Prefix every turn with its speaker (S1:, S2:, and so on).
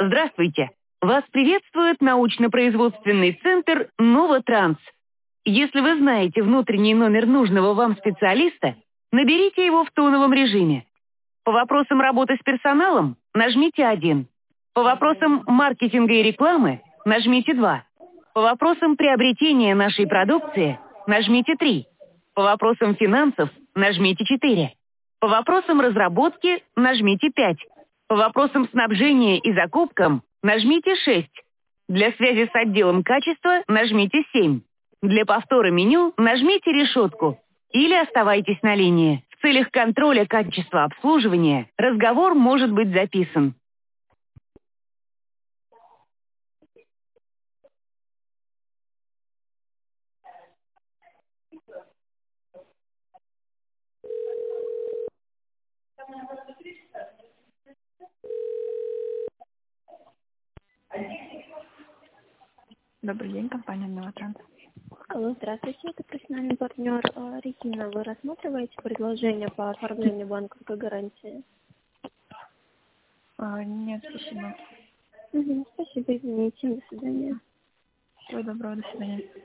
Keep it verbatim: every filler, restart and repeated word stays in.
S1: Здравствуйте! Вас приветствует научно-производственный центр «Новотранс». Если вы знаете внутренний номер нужного вам специалиста, наберите его в тоновом режиме. По вопросам работы с персоналом нажмите один. По вопросам маркетинга и рекламы нажмите два. По вопросам приобретения нашей продукции нажмите три. По вопросам финансов нажмите четыре. По вопросам разработки нажмите пять. По вопросам снабжения и закупкам нажмите шесть. Для связи с отделом качества нажмите семь. Для повтора меню нажмите решетку или оставайтесь на линии. В целях контроля качества обслуживания разговор может быть записан.
S2: Добрый день, компания «Новотранс».
S3: Алло, здравствуйте, это профессиональный партнер э, Регина. Вы рассматриваете предложение по оформлению банковской гарантии?
S2: А, нет, спасибо.
S3: Угу, спасибо, извините, до свидания.
S2: Всего доброго, до свидания.